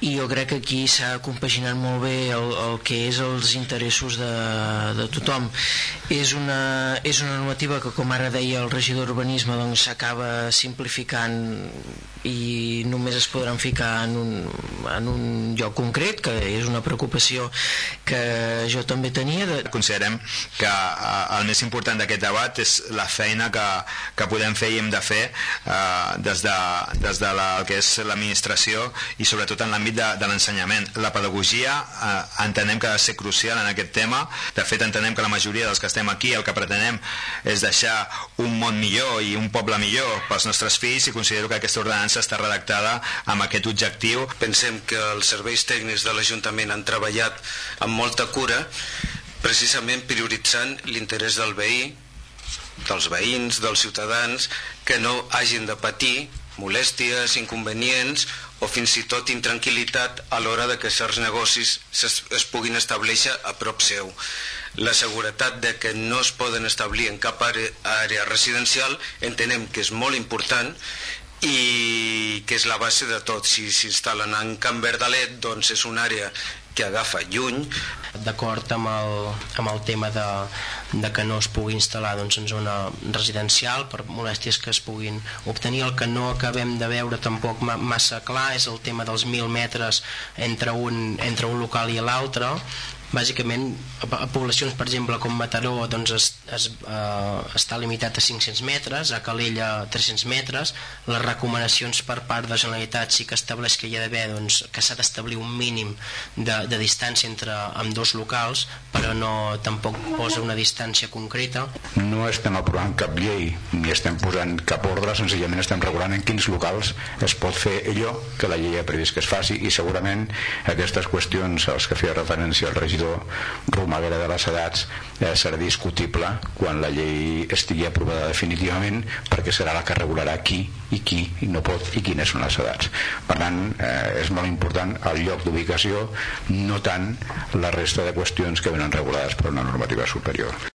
i jo crec que aquí s'ha compaginat molt bé el que és els interessos de tothom. És una normativa que, com ara deia el regidor d'Urbanisme, doncs s'acaba simplificant i només es podran ficar en un lloc concret, que és una preocupació que jo també tenia. Considerem que el més important d'aquest debat és la feina que podem fer i hem de fer des de que és l'administració i sobretot en l'àmbit de l'ensenyament. La pedagogia entenem que ha de ser crucial en aquest tema. De fet, entenem que la majoria dels que estem aquí el que pretenem és deixar un món millor i un poble millor pels nostres fills, i considero que aquesta ordenança està redactada amb aquest objectiu. Pensem que els serveis tècnics de l'Ajuntament han treballat amb molta cura, precisament prioritzant l'interès del veí, dels veïns, dels ciutadans, que no hagin de patir molèsties, inconvenients o fins i tot intranquil·litat a l'hora de que certs negocis es puguin establir a prop seu. La seguretat de que no es poden establir en cap àrea residencial entenem que és molt important i que és la base de tot. Si s'instal·len en Can Verdalet, doncs és una àrea que agafa lluny. D'acord amb el tema de que no es pugui instal·lar en zona residencial per molèsties que es puguin obtenir. El que no acabem de veure tampoc massa clar és el tema dels 1.000 metres entre un local i l'altre. Bàsicament, a poblacions, per exemple, com Mataró, està limitat a 500 metres, a Calella 300 metres. Les recomanacions per part de la Generalitat sí que estableix que hi ha d'haver, que s'ha d'establir un mínim de distància entre ambdós locals, però tampoc posa una distància concreta. No estem aprovant cap llei ni estem posant cap ordre, senzillament estem regulant en quins locals es pot fer allò que la llei ha previst que es faci, i segurament aquestes qüestions als que feia referència el regidor Romaguera de les edats serà discutible quan la llei estigui aprovada definitivament, perquè serà la que regularà qui no pot i quines són les edats. Per tant, és molt important el lloc d'ubicació, no tant la resta de qüestions que venen regulades per una normativa superior.